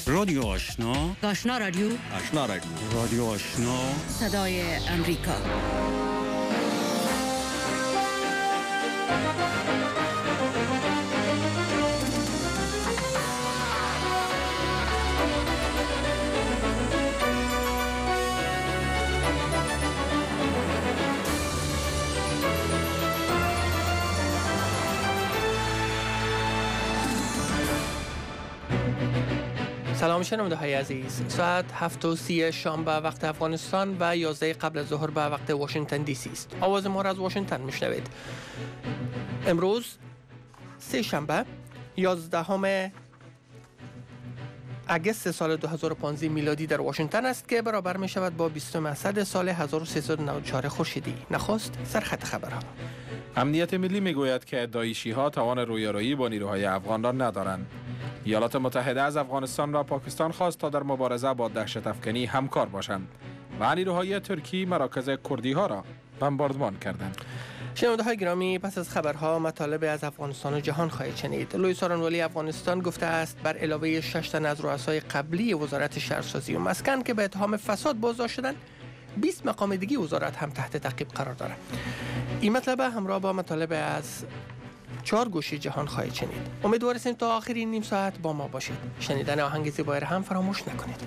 رادیو آشنا، آشنا رادیو، آشنا رادیو، رادیو آشنا، صدای امریکا. سلام شنونده‌های عزیز. ساعت 7:30 شام به وقت افغانستان و 11 قبل از ظهر به وقت واشنگتن دی سی است. آواز ما را از واشنگتن میشنوید. امروز سه شنبه 11 اگست سال 2015 میلادی در واشنگتن است که برابر می شود با 20 اسد سال 1394 خورشیدی. نخست سرخط خبرها. امنیت ملی میگوید که داعشی‌ها توان رویارویی با نیروهای افغان را ندارند. ایالات متحده از افغانستان و پاکستان خواست تا در مبارزه با دهشت افکنی همکار باشند و نیروهای ترکی مراکز کردی ها را بمباردمان کردند. شنونده های گرامی، پس از خبرها مطالب از افغانستان و جهان خواهید شنید. لوی سارنوالی افغانستان گفته است بر علاوه 6 تن از رؤسای قبلی وزارت شهرسازی و مسکن که به اتهام فساد بازداشت شدند، 20 مقام دیگه وزارت هم تحت تعقیب قرار دارند. این مطلب همراه با مطالب از 4 گوشه جهان خواهید شنید. امیدواریم تا آخرین نیم ساعت با ما باشید. شنیدن آهنگ زیبای را هم فراموش نکنید.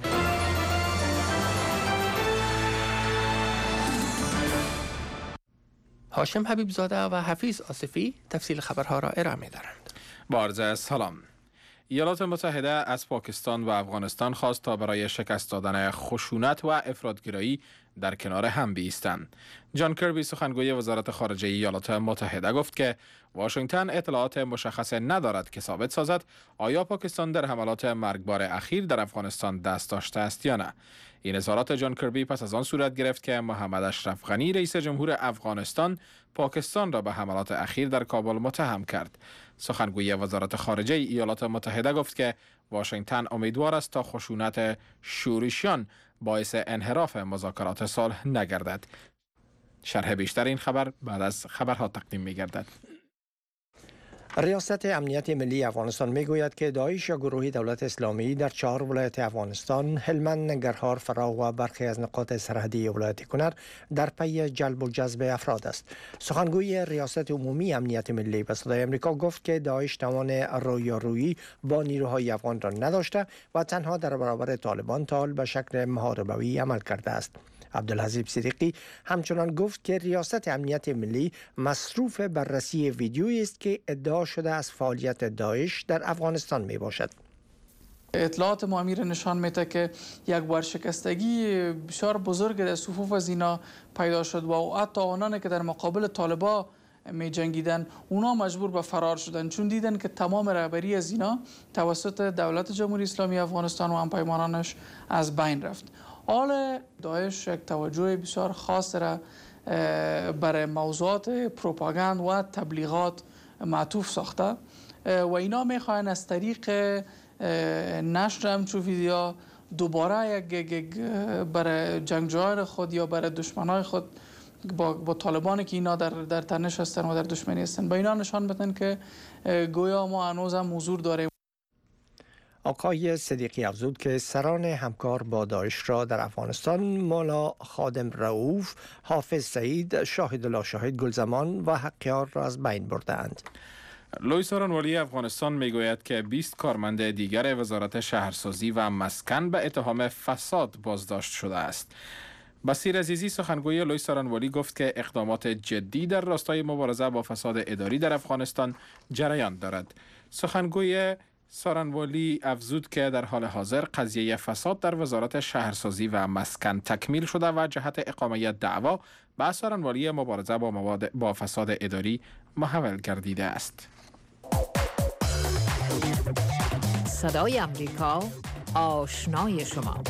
هاشم حبیب زاده و حفیظ آصفی تفصیل خبرها را ارائه می‌دارند. با عرض سلام. ایالات متحده از پاکستان و افغانستان خواست تا برای شکست دادن خشونت و افراط‌گرایی در کنار هم بایستند. جان کربی سخنگوی وزارت خارجه ایالات متحده گفت که واشنگتن اطلاعات مشخص ندارد که ثابت سازد آیا پاکستان در حملات مرگبار اخیر در افغانستان دست داشته است یا نه. این اظهارات جان کربی پس از آن صورت گرفت که محمد اشرف غنی رئیس جمهور افغانستان پاکستان را به حملات اخیر در کابل متهم کرد. سخنگوی وزارت خارجه ایالات متحده گفت که واشنگتن امیدوار است تا خشونت شورشیان باعث انحراف مذاکرات صلح نگردد. شرح بیشتر این خبر بعد از خبرها تقدیم می گردد. ریاست امنیت ملی افغانستان میگوید که داعش یا گروه دولت اسلامی در 4 ولایت افغانستان، هلمند، ننگرهار، فراه و برخی از نقاط سرحدی ولایت کنر در پی جلب و جذب افراد است. سخنگوی ریاست عمومی امنیت ملی به صدای آمریکا گفت که داعش توان رویارویی با نیروهای افغان را نداشته و تنها در برابر طالبان تا حال به شکل محاربوی عمل کرده است. عبدالحزیب صدیقی همچنان گفت که ریاست امنیت ملی مصروف بررسی ویدیویی است که ادعا شده از فعالیت داعش در افغانستان می باشد. اطلاعات ما امیر نشان میده که یک ورشکستگی بسیار بزرگ در صفوف از اینا پیدا شد و حتی آنانی که در مقابل طالبا می جنگیدن اونا مجبور به فرار شدن، چون دیدن که تمام رهبری از اینا توسط دولت جمهوری اسلامی افغانستان و همپیمانانش از بین رفت. حال داعش یک توجه بسیار خاص را برای موضوعات پروپاگاند و تبلیغات معطوف ساخته و اینا میخواین از طریق نشر همچون ویدیو دوباره یک برای جنگجویان خود یا برای دشمنان خود با طالبانی که اینا در تنش هستن و در دشمنی هستن، با اینا نشان بدن که گویا ما هنوز هم حضور داریم. آقای صدیقی افزود که سران همکار با داعش را در افغانستان مولا خادم رؤوف، حافظ سعید، شاهد الله شاهد گلزمان و حقیار را از بین بردند. لوی سارنوالی افغانستان میگوید که 20 کارمند دیگر وزارت شهرسازی و مسکن به اتهام فساد بازداشت شده است. بصیر عزیزی سخنگوی لوی سارنوالی گفت که اقدامات جدی در راستای مبارزه با فساد اداری در افغانستان جریان دارد. سخنگوی سارنوالی افزود که در حال حاضر قضیه فساد در وزارت شهرسازی و مسکن تکمیل شده و جهت اقامه دعوا به سارنوالی مبارزه با فساد اداری محول گردیده است. صدای امریکا، آشنای شما.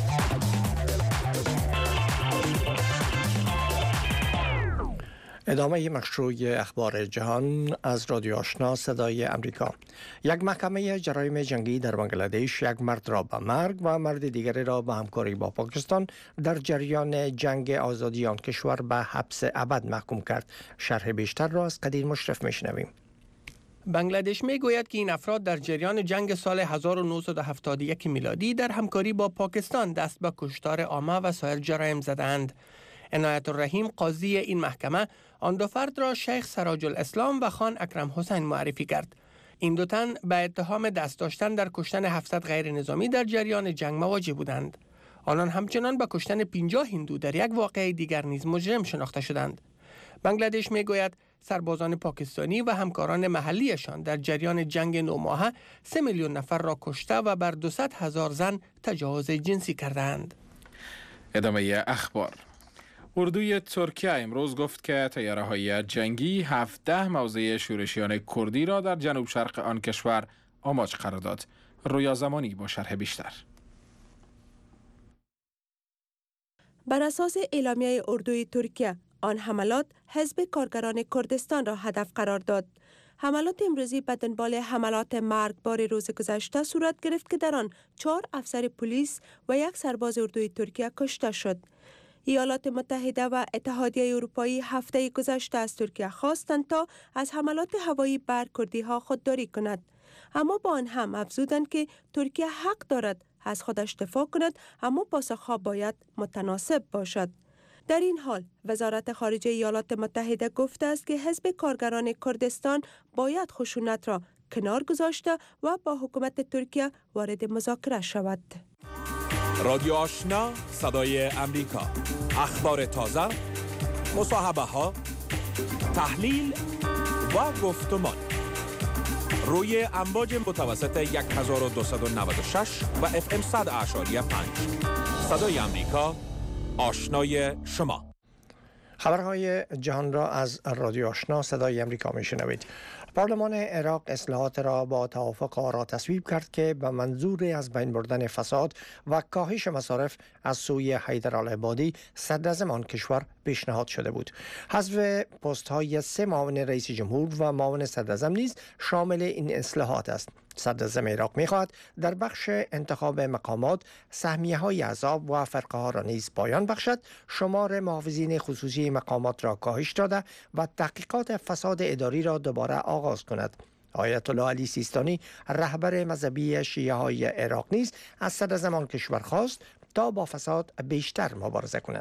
ادامه مشروع اخبار جهان از رادیو آشنا صدای امریکا. یک محکمه جرایم جنگی در بنگلادش یک مرد را به مرگ و مرد دیگری را به همکاری با پاکستان در جریان جنگ آزادی آن کشور به حبس ابد محکوم کرد. شرح بیشتر را از قدیر مشرف میشنویم. بنگلادش میگوید که این افراد در جریان جنگ سال 1971 میلادی در همکاری با پاکستان دست به کشتار عامه و سایر جرایم زدند. عنایت الرحیم قاضی این محکمه آن دو فرد را شیخ سراج الاسلام و خان اکرم حسین معرفی کرد. این دو تن به اتهام دست داشتن در کشتن 700 غیر نظامی در جریان جنگ مواجه بودند. آنان همچنان به کشتن 50 هندو در یک واقعه دیگر نیز مجرم شناخته شدند. بنگلادش میگوید سربازان پاکستانی و همکاران محلیشان در جریان جنگ 9 ماهه 3 میلیون نفر را کشته و بر 200,000 زن تجاوز جنسی کردند. ادامه اخبار. اردوی ترکیه امروز گفت که طیاره‌های جنگی 17 موضع شورشیان کردی را در جنوب شرق آن کشور آماج قرار داد. رویا زمانی با شرح بیشتر. بر اساس اعلامیه اردوی ترکیه، آن حملات حزب کارگران کردستان را هدف قرار داد. حملات امروزی به دنبال حملات مرگبار روز گذشته صورت گرفت که در آن 4 افسر پلیس و 1 سرباز اردوی ترکیه کشته شد. ایالات متحده و اتحادیه اروپایی هفته گذشته از ترکیه خواستند تا از حملات هوایی بر کردی‌ها خودداری کند. اما با آن هم افزودند که ترکیه حق دارد از خودش دفاع کند، اما پاسخها باید متناسب باشد. در این حال وزارت خارجه ایالات متحده گفته است که حزب کارگران کردستان باید خشونت را کنار گذاشته و با حکومت ترکیه وارد مذاکره شود. رادیو آشنا، صدای امریکا. اخبار تازه، مصاحبه ها، تحلیل و گفتمان روی امواج متوسط 1296 و FM 100.5. صدای امریکا، آشنای شما. خبرهای جهان را از رادیو آشنا صدای امریکا میشنوید. پارلمان عراق اصلاحات را با توافق آرا تصویب کرد که به منظور از بین بردن فساد و کاهش مصارف از سوی حیدرالعبادی صدراعظم آن کشور پیشنهاد شده بود. حذف پست‌های 3 معاون رئیس جمهور و معاون صدراعظم نیز شامل این اصلاحات است. صدراعظم عراق می‌خواهد در بخش انتخاب مقامات سهمیه‌های احزاب و فرقه‌ها را نیز پایان بخشد، شمار محافظین خصوصی مقامات را کاهش داده و تحقیقات فساد اداری را دوباره آغاز کند. آیت الله علی سیستانی رهبر مذهبی شیعه‌های عراق نیز از صدراعظم آن کشور خواست تا با فساد بیشتر مبارزه کند.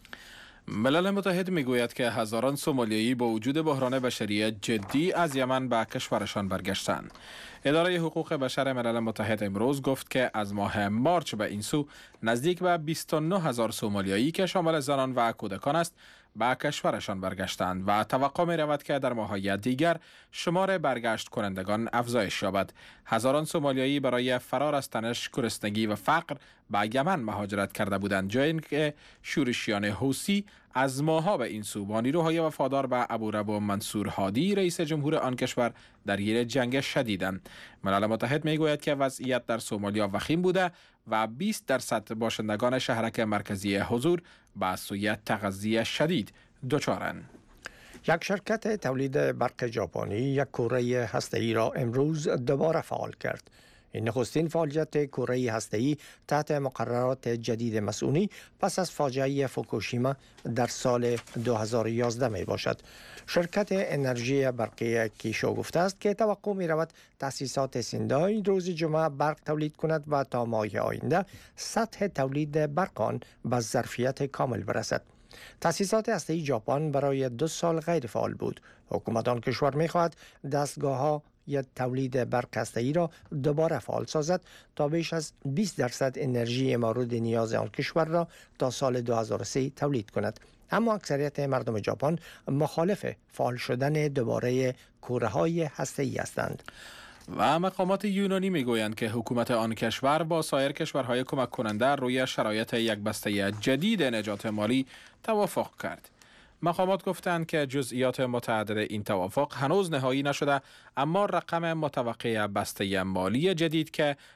ملل متحد میگوید که هزاران سومالیایی با وجود بحران بشری جدی از یمن به کشورشان برگشتند. اداره حقوق بشر ملل متحد امروز گفت که از ماه مارچ به این سو نزدیک به 29,000 سومالیایی که شامل زنان و کودکان است به کشورشان برگشتند و توقع می رود که در ماه‌های دیگر شمار برگشت کنندگان افزایش یابد. هزاران سومالیایی برای فرار از تنش، گرسنگی و فقر به یمن مهاجرت کرده بودند، جایی که شورشیان حوثی از ماه‌ها به این سو با نیروهای وفادار به ابوربو منصور هادی رئیس جمهور آن کشور درگیر جنگ شدیدند. ملل متحد میگوید که وضعیت در سومالیا وخیم بوده و 20% باشندگان شهرک مرکزی حضور به سوی تغذیه شدید دچارند. یک شرکت تولید برق ژاپنی یک کوره هسته‌ای را امروز دوباره فعال کرد. این نخستین فعالیت کوره هسته‌ای تحت مقررات جدید مسئولی پس از فاجعه فوکوشیما در سال 2011 می باشد. شرکت انرژی برقی کیشو گفته است که توقع می رود تأسیسات سیندای روز جمعه برق تولید کند و تا ماه آینده سطح تولید برق آن به ظرفیت کامل برسد. تأسیسات هسته‌ای ژاپن برای 2 سال غیر فعال بود. حکومت آن کشور می خواهد دستگاه‌ها یا تولید برق هسته‌ای را دوباره فعال سازد تا بیش از 20% انرژی مورد نیاز آن کشور را تا سال 2003 تولید کند. اما اکثریت مردم ژاپن مخالف فعال شدن دوباره کوره‌های هسته‌ای هستند. و مقامات یونانی میگویند که حکومت آن کشور با سایر کشورهای کمک کننده روی شرایط یک بسته جدید نجات مالی توافق کرد. مقامات گفتند که جزئیات متعدد این توافق هنوز نهایی نشده، اما رقم متوقع بسته مالی جدید که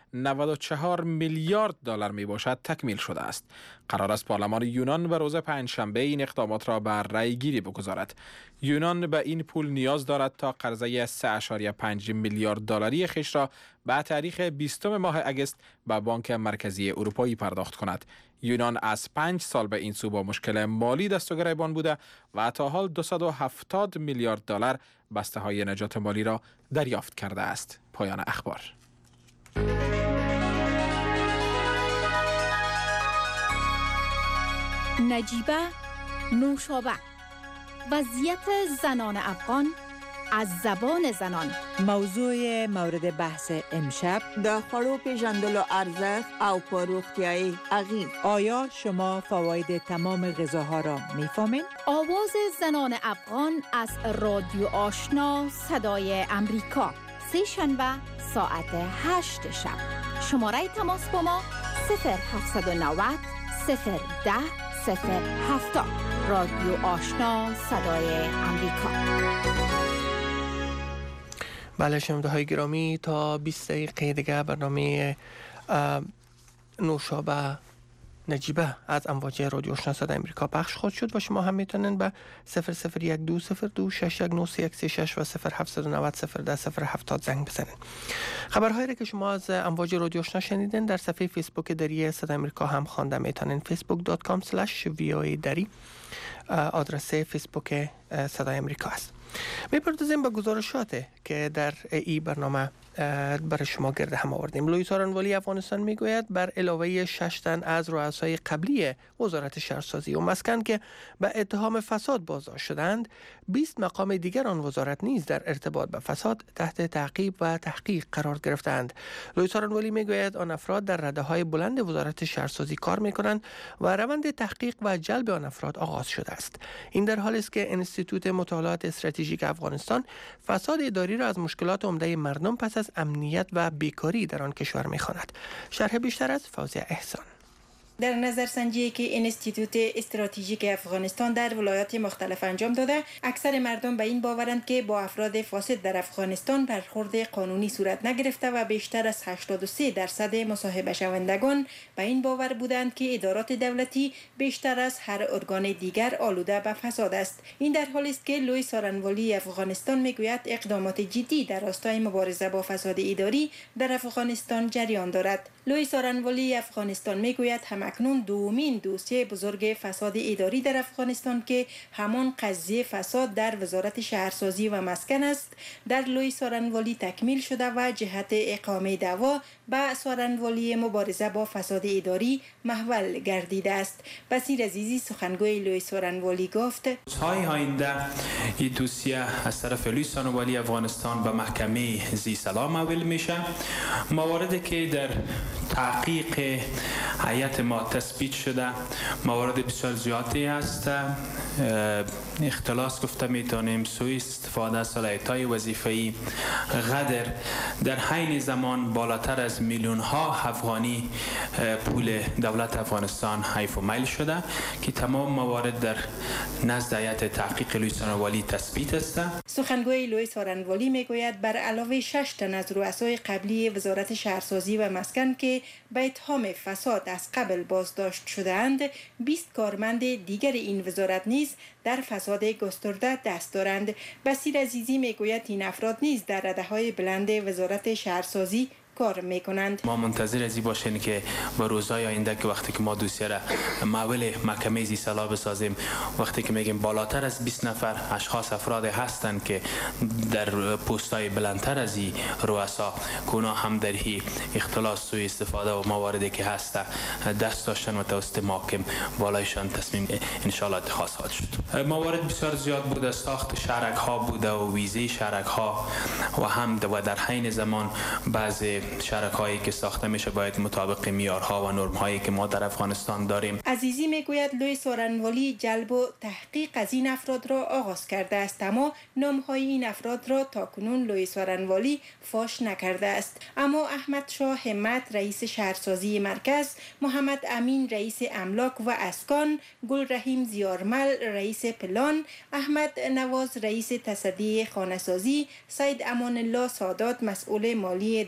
94 میلیارد دلار می باشد تکمیل شده است. قرار است پارلمان یونان به روز پنجشنبه این اقدامات را بر رأی گیری بگذارد. یونان به این پول نیاز دارد تا قرضه 3.5 میلیارد دلاری خویش را به تاریخ 20 ماه اگست به بانک مرکزی اروپایی پرداخت کند. یونان از 5 سال به این سو با مشکل مالی دست و گریبان بوده و تا حال 270 میلیارد دلار بسته های نجات مالی را دریافت کرده است. پایان اخبار. نجیبه نوشابه، وضعیت زنان افغان از زبان زنان. موضوع مورد بحث امشب د خوړو پیژندلو ارزښت او پروختیای اغیز. آیا شما فواید تمام غذاها را میفهمید؟ آواز زنان افغان از رادیو آشنا صدای امریکا، سه شنبه ساعت 8 شب. شماره تماس با ما 0790 010 070. رادیو آشنا صدای امریکا. بله شنونده های گرامی، تا 20 دقیقه دیگه برنامه نوشابه نجیبه از امواج رادیو آشنا صدای امریکا پخش خواهد شد و شما هم میتونین به 0012026136 و 0790010070 زنگ بزنین. خبرهایی را که شما از امواج رادیو آشنا شنیدین در صفحه فیسبوک دری صدای امریکا هم خوانده میتونین. facebook.com/voa دری آدرس فیسبوک صدای امریکا است. میپردازیم به گزارشات که در این برنامه برای شما گرد هم آوردیم. لوی سارنوالی افغانستان میگوید بر علاوه 6 تن از رؤسای قبلی وزارت شهرسازی و مسکن که به اتهام فساد بازداشت شدند، 20 مقام دیگر آن وزارت نیز در ارتباط به فساد تحت تعقیب و تحقیق قرار گرفتند. لوی سارنوالی میگوید آن افراد در رده‌های بلند وزارت شهرسازی کار میکنند و روند تحقیق و جلب آن افراد آغاز شده است. این در حالی است که انستیتوت مطالعات استراتژیک افغانستان فساد اداری را از مشکلات عمده مردم پس از امنیت و بیکاری در آن کشور می‌خواند. شرح بیشتر از فوزیه احسان. در نظرسنجی که انستیتوت استراتژیک افغانستان در ولایات مختلف انجام داده، اکثر مردم به این باورند که با افراد فاسد در افغانستان برخورد قانونی صورت نگرفته و بیشتر از 83% مصاحبه شوندگان به این باور بودند که ادارات دولتی بیشتر از هر ارگان دیگر آلوده به فساد است. این در حالی است که لوی سارنوالی افغانستان میگوید اقدامات جدی در راستای مبارزه با فساد اداری در افغانستان جریان دارد. لوی سارنوالی افغانستان میگوید اکنون دومین دوسیه بزرگ فساد اداری در افغانستان که همان قضیه فساد در وزارت شهرسازی و مسکن است در لوی سارنوالی تکمیل شده و جهت اقامه دعوا به سارنوالی مبارزه با فساد اداری محول گردیده است. بصیر عزیزی سخنگوی لوی سارنوالی گفت های آینده این دوسیه از طرف لوی سارنوالی افغانستان به محکمه زیسلا محول میشه. مواردی که در تحقیق هیئت ما تثبیت شده موارد بسیار زیادی است. اختلاس گفته میتونیم، سوء استفاده از صلاحیت‌های وظیفه‌ای، غدر، در حین زمان بالاتر از میلیون ها افغانی پول دولت افغانستان حیف و میل شده که تمام موارد در نزد هیئت تحقیق لوی سارنوالی تثبیت است. سخنگوی لوی سارنوالی میگوید بر علاوه 6 تن از رؤسای قبلی وزارت شهرسازی و مسکن که به اتهام فساد از قبل بازداشت شده‌اند، 20 کارمند دیگر این وزارت نیز در فساد گسترده دست دارند. بصیر عزیزی میگوید این افراد نیز در رده‌های بلند وزارت شهرسازی کار میکنند. ما منتظر ازی باشیم که با روزهای آینده که وقتی که ما دوسیه را محول محکمه زیسلا بسازیم، وقتی که میگیم بالاتر از 20 نفر اشخاص افراد هستند که در پست‌های بلندتر از این رؤسا کونا هم در هی اختلاس سوء استفاده و مواردی که هست دست داشتن و توسط محاکم بالایشان تصمیم ان شاء الله اتخاذ خواهد شد. موارد بسیار زیاد بوده، ساخت شرک ها بوده و ویزه شرک ها و هم در حین زمان بعضی شرک هایی که ساخته میشه باید مطابق معیارها و نرم هایی که ما در افغانستان داریم. عزیزی میگوید لوی سارنوالی جلب و تحقیق از این افراد را آغاز کرده است، اما نام های این افراد را تاکنون لوی سارنوالی فاش نکرده است. اما احمد شاه همت رئیس شهرسازی مرکز، محمد امین رئیس املاک و اسکان، گل رحیم زیارمل رئیس پلان، احمد نواز رئیس تصدی خانه‌سازی، سید امان الله سادات مسئول مالی دفتر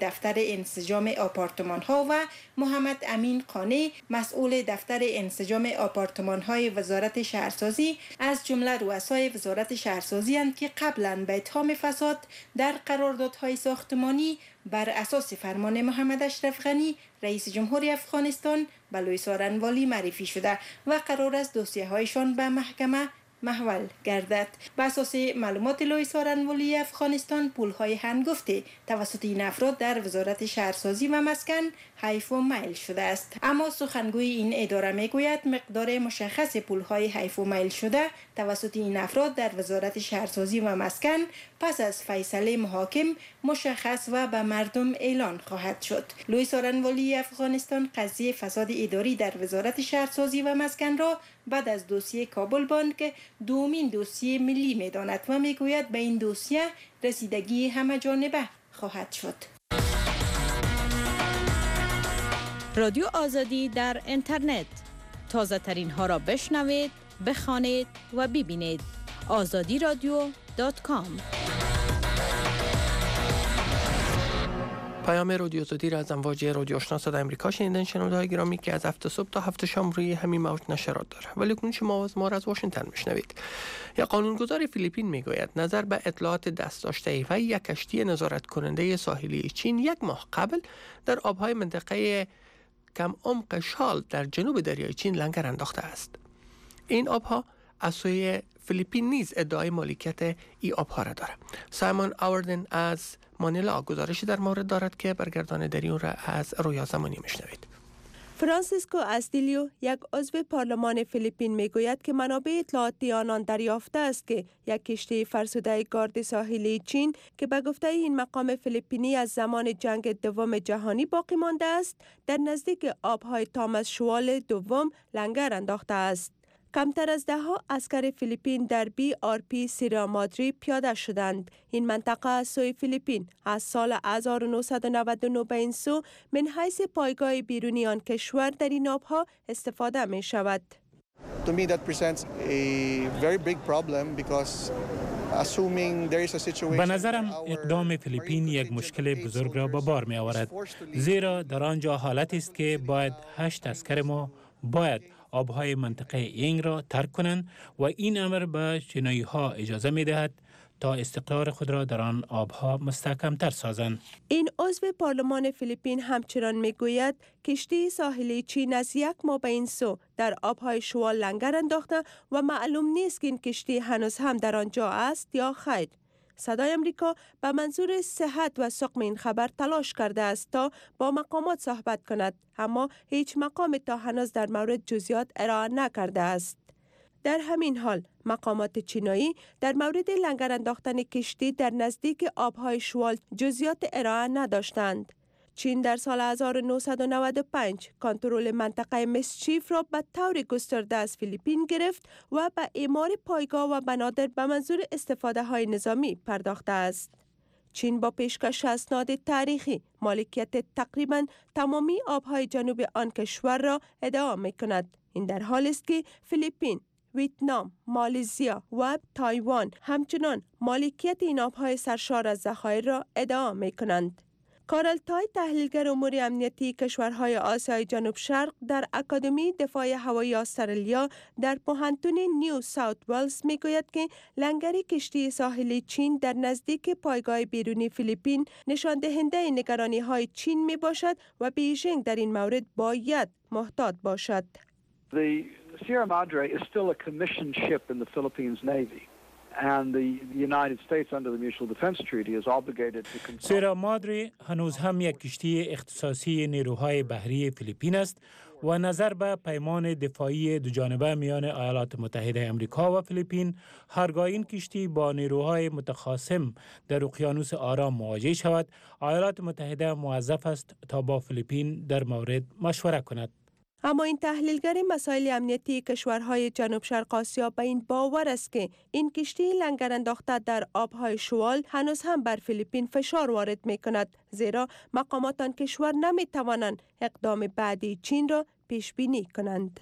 انسجام آپارتمان ها و محمد امین قانی مسئول دفتر انسجام آپارتمان های وزارت شهرسازی از جمله رؤسای وزارت شهرسازی اند که قبلا به اتهام فساد در قراردادهای ساختمانی بر اساس فرمان محمد اشرف غنی رئیس جمهوری افغانستان به لوی سارنوالی معرفی شده و قرار است دوسیه هایشان به محکمه محول گردد. بر اساس معلومات لوی سارنوالی افغانستان پولهای هنگفته توسط این افراد در وزارت شهرسازی و مسکن حیف و میل شده است. اما سخنگوی این اداره میگوید مقدار مشخص پولهای حیف و میل شده توسط این افراد در وزارت شهرسازی و مسکن پس از فیصله محاکم مشخص و به مردم اعلان خواهد شد. لوی سارنوالی افغانستان قضیه فساد اداری در وزارت شهرسازی و مسکن را بعد از دوسیه کابل بانک دومین دوسیه ملی می‌داند و میگوید به این دوسیه رسیدگی همه جانبه خواهد شد. رادیو آزادی در اینترنت تازه ترین ها را بشنوید، بخوانید و ببینید. azadiradio.com. پیام رادیو آزادی را از امواج رادیو آشنا صدای آمریکا شنیدن. شنونده‌های گرامی که از 7 صبح تا 7 شام روی همین موج نشرات داره، ولی کنون شما از ما را از واشنگتن میشنوید. یا قانونگذار فیلیپین میگوید نظر به اطلاعات دست داشته و یک کشتی نظارت کننده ساحلی چین 1 ماه قبل در آبهای منطقه کم عمق شال در جنوب دریای چین لنگر انداخته است. این آبها از سوی فیلیپین نیز ادعای مالکیت ای آبها را دارد. سایمون آوردن از مانیلا گزارشی در مورد دارد که برگردانندگی را از رویا زمانی میشنوید. فرانسیسکو استیلیو یک عضو پارلمان فیلیپین میگوید که منابع اطلاعاتی آنان دریافته است که یک کشتی فرسوده گارد ساحلی چین که به گفته این مقام فیلیپینی از زمان جنگ دوم جهانی باقی مانده است در نزدیک آبهای تامس شوال دوم لنگر انداخته است. کمتر از 10 عسکر فیلیپین در BRP سیرا مادری پیاده شدند. این منطقه از سوی فیلیپین از سال 1999 به این سو من حیث پایگاه بیرونی آن کشور در این آبها استفاده می شود. To me that presents a very big problem because assuming there is a situation. به نظرم اقدام فیلیپین یک مشکل بزرگ را به بار می آورد، زیرا در آنجا حالت است که باید 8 عسکر ما باید آبهای منطقه اینگ را ترک کنند و این امر به چینایی ها اجازه می دهد تا استقرار خود را در آن آبها مستحکم‌تر سازند. این عضو پارلمان فیلیپین همچنان می گوید کشتی ساحلی چین از 1 ماه به این سو در آبهای شوال لنگر انداخته و معلوم نیست که این کشتی هنوز هم در آنجا است یا خیر. صدای آمریکا به منظور صحت و سقم این خبر تلاش کرده است تا با مقامات صحبت کند، اما هیچ مقام تا هنوز در مورد جزئیات ارائه نکرده است. در همین حال مقامات چینایی در مورد لنگر انداختن کشتی در نزدیک آبهای شوال جزئیات ارائه نداشتند. چین در سال 1995 کنترل منطقه مسچیف را به طور گسترده از فیلیپین گرفت و به اعمار پایگاه و بنادر به منظور استفاده های نظامی پرداخته است. چین با پیشکش اسناد تاریخی مالکیت تقریباً تمامی آبهای جنوب آن کشور را ادعا می کند. این در حالی است که فیلیپین، ویتنام، مالزیا و تایوان همچنان مالکیت این آبهای سرشار از ذخایر را ادعا می کنند. کارل تای تحلیلگر امور امنیتی کشورهای آسیای جنوب شرق در اکادمی دفاع هوایی استرالیا در پوهنتون نیو ساوت ولز میگوید که لنگر کشتی ساحلی چین در نزدیک پایگاه بیرونی فیلیپین نشان دهنده نگرانی های چین می باشد و بیژینگ در این مورد باید محتاط باشد. The Sierra Madre is still a commissioned ship in the Philippines Navy. And the United States under the Mutual Defense Treaty is obligated to consult. سیرا مادری هنوز هم یک کشتی اختصاصی نیروهای بحری فیلیپین است و نظر به پیمان دفاعی دوجانبه میان ایالات متحده آمریکا و فیلیپین هرگاه این کشتی با نیروهای متخاصم در اقیانوس آرام مواجه شود، ایالات متحده موظف است تا با فیلیپین در مورد مشوره کند. اما این تحلیلگر مسائل امنیتی کشورهای جنوب شرق آسیا به این باور است که این کشتی لنگر انداخته در آبهای شوال هنوز هم بر فیلیپین فشار وارد می کند، زیرا مقامات آن کشور نمی توانند اقدام بعدی چین را پیش بینی کنند.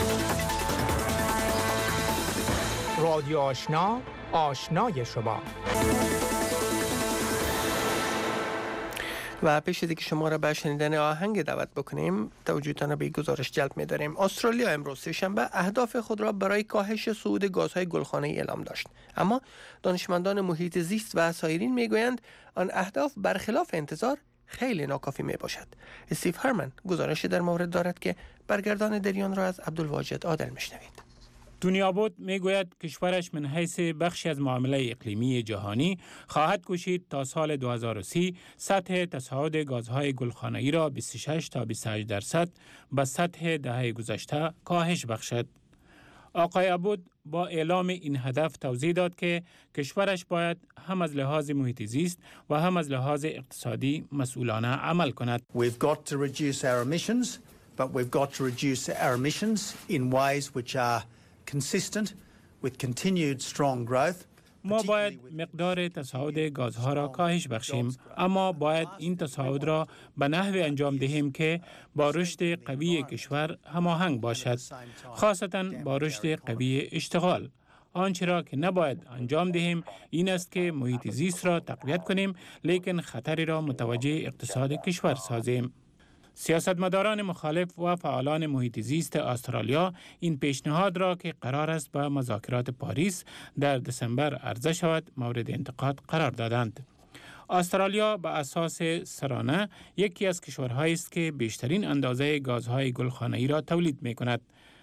رادیو آشنا، آشنای شما. و پیش از اینکه شما را به شنیدن آهنگ دعوت بکنیم، توجهتان را به گزارش جلب می‌داریم. استرالیا امروز سه‌شنبه اهداف خود را برای کاهش صعود گازهای گلخانه‌ای اعلام داشت. اما دانشمندان محیط زیست و سایرین میگویند آن اهداف برخلاف انتظار خیلی ناکافی می باشد. استیو هرمن گزارشی در مورد دارد که برگردان دریان را از عبدالواجد عادل میشنوید. دنیا بود میگوید کشورش من حیث بخشی از معامله اقلیمی جهانی خواهد کوشید تا سال 2030 سطح تصاعد گازهای گلخانه‌ای را 26 تا 28% به سطح دهه گذشته کاهش بخشد. آقای عبود با اعلام این هدف توضیح داد که کشورش باید هم از لحاظ محیط زیست و هم از لحاظ اقتصادی مسئولانه عمل کند. We've got to reduce our emissions, but we've got to reduce our emissions in ways which are consistent with continued strong growth. ما باید مقدار تصاعد گازها را کاهش بخشیم، اما باید این تصاعد را به نحوی انجام دهیم که با رشد قوی کشور هماهنگ باشد، خاصتاً با رشد قوی اشتغال. آنچه را که نباید انجام دهیم این است که محیط زیست را تقویت کنیم لیکن خطری را متوجه اقتصاد کشور سازیم. سیاستمداران مخالف و فعالان محیط زیست استرالیا این پیشنهاد را که قرار است به مذاکرات پاریس در دسامبر عرضه شود مورد انتقاد قرار دادند. استرالیا به اساس سرانه یکی از کشورهایی است که بیشترین اندازه گازهای گلخانه‌ای را تولید می‌کند.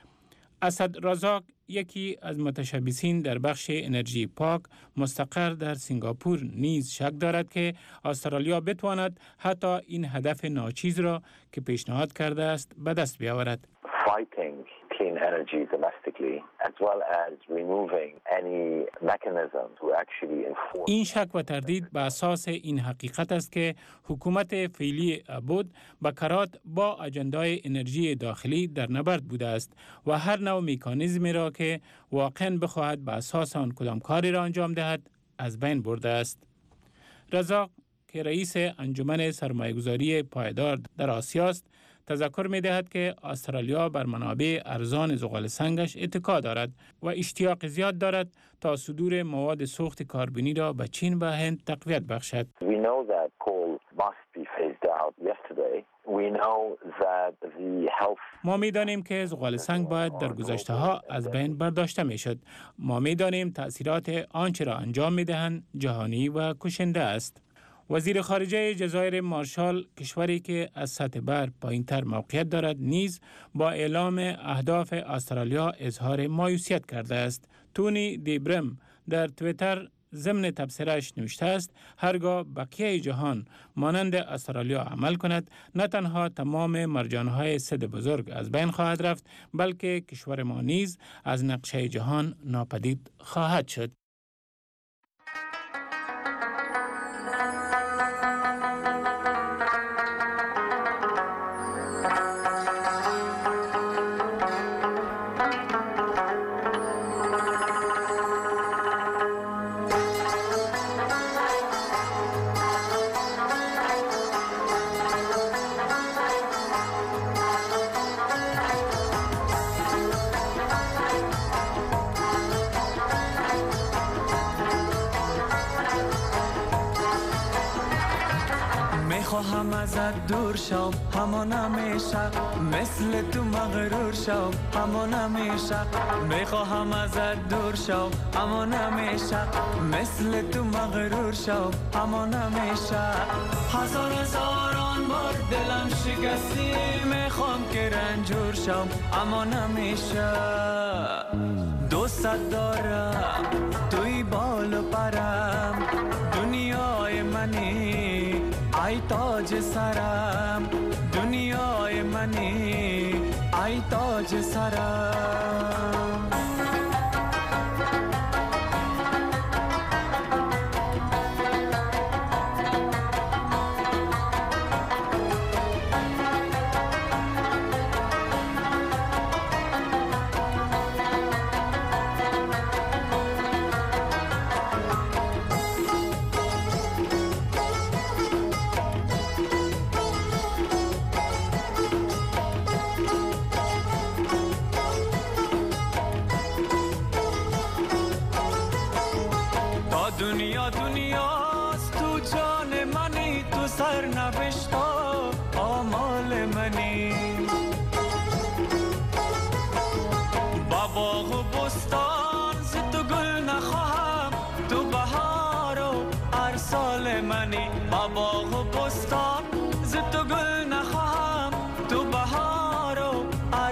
اسد رزاق یکی از متشبثین در بخش انرژی پاک مستقر در سنگاپور نیز شک دارد که استرالیا بتواند حتی این هدف ناچیز را که پیشنهاد کرده است به دست بیاورد. Clean energy domestically as well as removing any mechanism to actually enforce. این شک و تردید به اساس این حقیقت است که حکومت فعلی عبود به کرات با اجندای انرژی داخلی در نبرد بوده است و هر نوع مکانیزمی را که واقعاً بخواهد به اساس آن کدام کاری را انجام دهد از بین برده است. رزاق که رئیس انجمن سرمایه‌گذاری پایدار در آسیا است تذکر می دهد که استرالیا بر منابع ارزان زغال سنگش اتکا دارد و اشتیاق زیاد دارد تا صدور مواد سوخت کربنی را به چین و هند تقویت بخشد. ما می دانیم که زغال سنگ باید در گذشته ها از بین برداشته می شد. ما می دانیم تأثیرات آنچه را انجام می دهند جهانی و کشنده است. وزیر خارجه جزایر مارشال، کشوری که از سطح بر پایین‌تر موقعیت دارد، نیز با اعلام اهداف استرالیا اظهار مایوسیت کرده است. تونی دیبرم در توییتر ضمن تبصره‌اش نوشته است هرگاه بقیه جهان مانند استرالیا عمل کند نه تنها تمام مرجان‌های سد بزرگ از بین خواهد رفت بلکه کشور ما نیز از نقشه جهان ناپدید خواهد شد. میخواهم ازت دور شم همان همیشه مثل تو مغرور شم همان همیشه میخواهم ازت دور شم همان همیشه مثل تو مغرور شم همان همیشه هزاران بار دلم شکستی میخوام که رنجور شم همان همیشه دوست دارم توی بال و پرم دنیای منی ای تاج سرم دنیای منی ای تاج سرم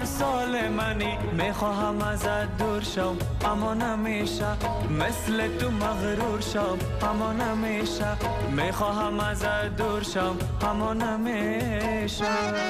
هر سال منی میخواهم ازت دور شم اما نمیشه مثل تو مغرور شم اما نمیشه میخواهم ازت دور شم اما نمیشه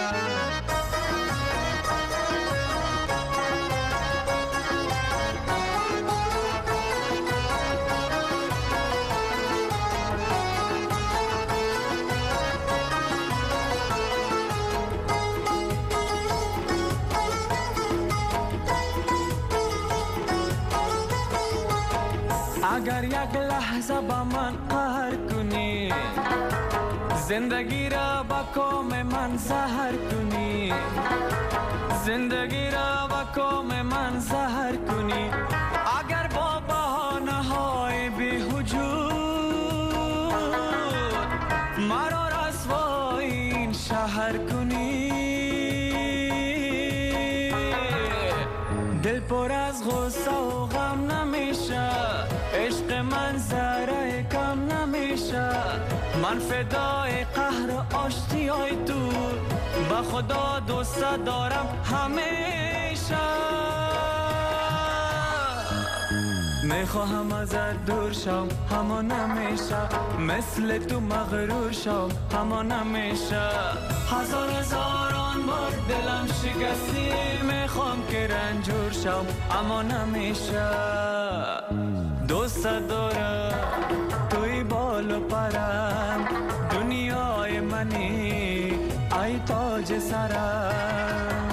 اگر یک لحظه با من قهر کنی زندگی را با کام من زهر کنی زندگی را با کام من زهر کنی اگر با بهانه های بی‌وجود مرا رسوای این شهر کنی دل پر از غصه و غم نمیشه عشق من ذره کم نمیشه من فدای قهر و آشتیای تو به خدا دوست دارم همیشه میخواهم ازت دور شم اما نمیشه مثل تو مغرور شم اما نمیشه هزاران بار دلم شکستی میخوام که رنجور شم اما نمیشه دوست دارم توی بال و پرم دنیای منی ای تاج سرم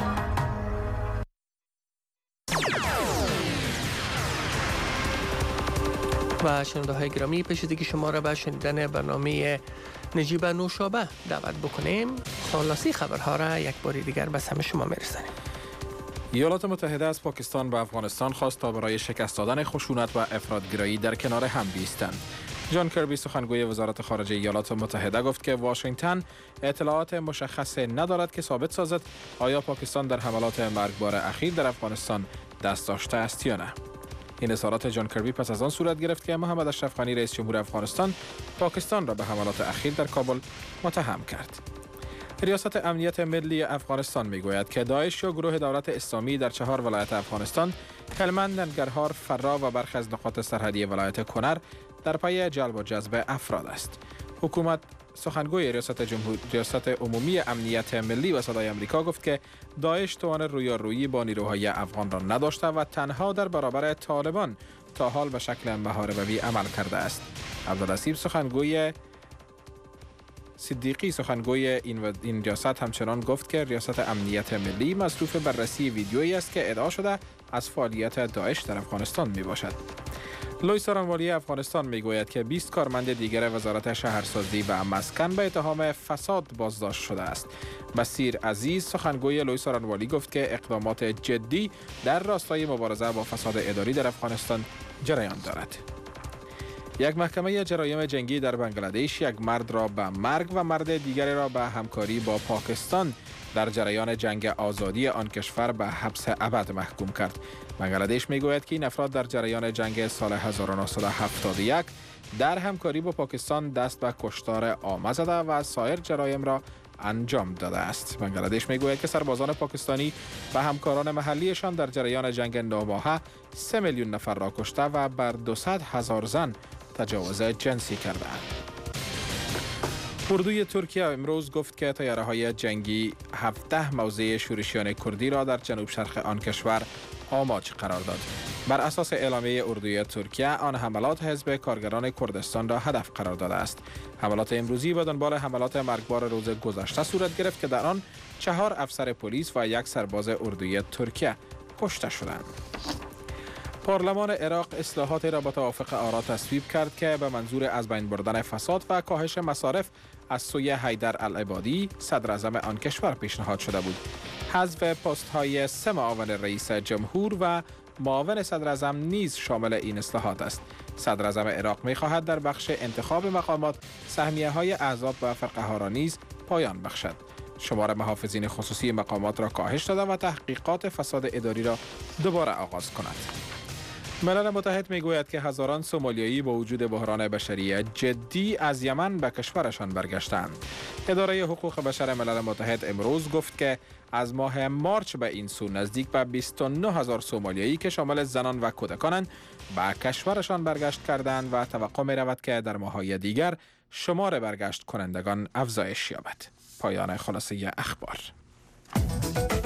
و شنونده های گرامی پیش از اینکه شما را به شنیدن برنامه نجیب نوشابه دعوت بکنیم خلاصی خبرها را یک بار دیگر به سمع شما میرسانیم. ایالات متحده از پاکستان و افغانستان خواست تا برای شکست دادن خشونت و افراطگرایی در کنار هم بایستند. جان کربی سخنگوی وزارت خارجه ایالات متحده گفت که واشنگتن اطلاعات مشخص ندارد که ثابت سازد آیا پاکستان در حملات مرگبار اخیر در افغانستان دست داشته است یا نه. این اظهارات جان کربی پس از آن صورت گرفت که محمد اشرف غنی رئیس جمهور افغانستان پاکستان را به حملات اخیر در کابل متهم کرد. ریاست امنیت ملی افغانستان میگوید که داعش یا گروه دولت اسلامی در 4 ولایت افغانستان هلمند، ننگرهار، فرا و برخی از نقاط سرحدی ولایت کنر در پی جلب و جذب افراد است. حکومت سخنگوی ریاست عمومی امنیت ملی و صدای آمریکا گفت که داعش توان رویارویی با نیروهای افغان را نداشته و تنها در برابر طالبان تا حال به شکل محاربوی عمل کرده است. عبدالحسیب صدیقی سخنگوی این ریاست همچنان گفت که ریاست امنیت ملی مصروف بررسی ویدیویی است که ادعا شده از فعالیت داعش در افغانستان می باشد. لوی سارانوالی افغانستان می گوید که 20 کارمند دیگر وزارت شهرسازی و مسکن به اتهام فساد بازداشت شده است. بصیر عزیز سخنگوی لوی سارانوالی گفت که اقدامات جدی در راستای مبارزه با فساد اداری در افغانستان جریان دارد. یک محکمه جرایم جنگی در بنگلادش یک مرد را به مرگ و مرد دیگری را به همکاری با پاکستان در جریان جنگ آزادی آن کشور به حبس ابد محکوم کرد. بنگلادش میگوید که این افراد در جریان جنگ سال 1971 در همکاری با پاکستان دست به کشتار عامه زده و سایر جرایم را انجام داده است. بنگلادش میگوید که سربازان پاکستانی و همکاران محلیشان در جریان جنگ 9 ماهه 3 میلیون نفر را کشته و بر 200,000 زن تجاوز جنسی کردند. اردوی ترکیه امروز گفت که طیاره‌های جنگی 17 موضع شورشیان کردی را در جنوب شرق آن کشور آماج قرار داد. بر اساس اعلامیه اردوی ترکیه آن حملات حزب کارگران کردستان را هدف قرار داده است. حملات امروزی به دنبال حملات مرگبار روز گذشته صورت گرفت که در آن 4 افسر پلیس و 1 سرباز اردوی ترکیه کشته شدند. پارلمان عراق اصلاحاتی را با توافق آرا تصویب کرد که به منظور از بین بردن فساد و کاهش مصارف از سوی حیدر العبادی صدر اعظم آن کشور پیشنهاد شده بود. حذف پست‌های 3 معاون رئیس جمهور و معاون صدر اعظم نیز شامل این اصلاحات است. صدر اعظم عراق می‌خواهد در بخش انتخاب مقامات سهمیه‌های احزاب و فرقه‌ها را نیز پایان بخشد. شمار محافظین خصوصی مقامات را کاهش داده و تحقیقات فساد اداری را دوباره آغاز کند. ملل متحد میگوید که هزاران سومالیایی با وجود بحران بشری جدی از یمن به کشورشان برگشتند. اداره حقوق بشر ملل متحد امروز گفت که از ماه مارچ به این سو نزدیک به 29,000 سومالیایی که شامل زنان و کودکانند به کشورشان برگشت کردند و توقع می رود که در ماه‌های دیگر شمار برگشت کنندگان افزایش یابد. پایان خلاصه اخبار.